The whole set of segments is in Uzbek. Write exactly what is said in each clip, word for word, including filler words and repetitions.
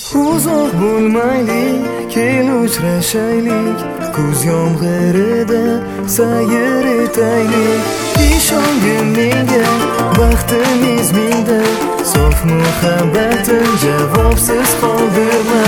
Uzoq bo'lmaylik, kel uchrashaylik, kuz yomg'irida sayr etaylik. Ishongin menga, baxtimiz menda, sof muhabbatim javobsiz qoldirma.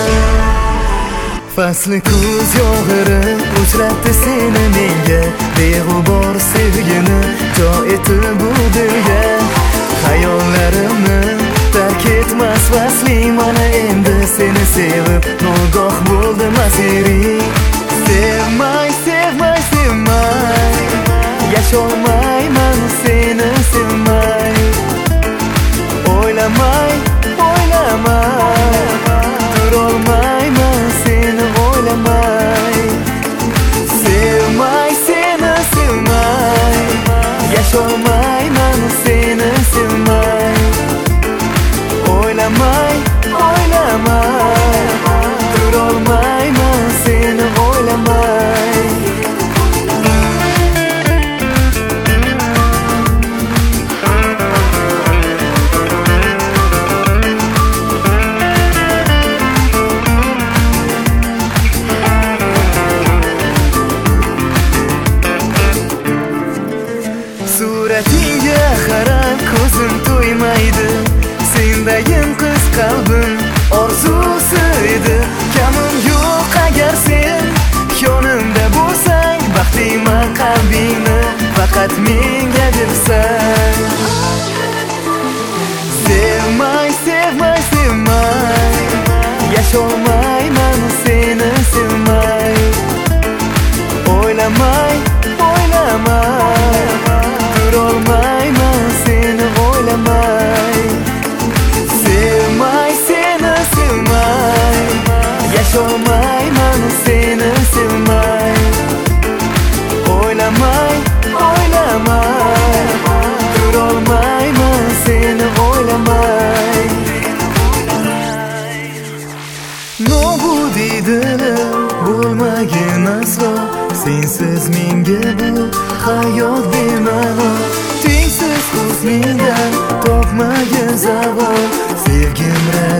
Fasli kuz yomg'iri uchratdi seni menga, beg'ubor sevgini jo etib bu dilga. Hayollarimni tark etmas vasli, mana endi seni sevib nogoh bo'ldim asiri. Sevmay, sevmay, sevmay, yasholmayman seni sevmay. O'ylamay, o'ylamay, turolmayman seni o'ylamay. Sevmay, seni sevmay, yasholmayman seni sevmay. O'ylamay, o'ylamay, turolmayman seni o'ylamay. Suratingga qarab ko'zim to'ymaydi, sendagin qiz qalbim orzusi edi. Kamim yo'q agar sen yonimda bo'lsang, baxtliman qalbingni faqat menga bersan. Sevmay, sevmay, sevmay, yasholmayman seni sevmay. O'ylamay, o'ylamay, turolmayman seni o'ylamay. Sevmay, seni sevmay, yasholmayman seni sevmay. O'ylamay, o'ylamay, turolmayman seni o'ylamay. Nobud dilim bo'lmagin aslo, sensiz menga bu hayot bema'no. Tengsiz husningdan topmagin zavol, sevgim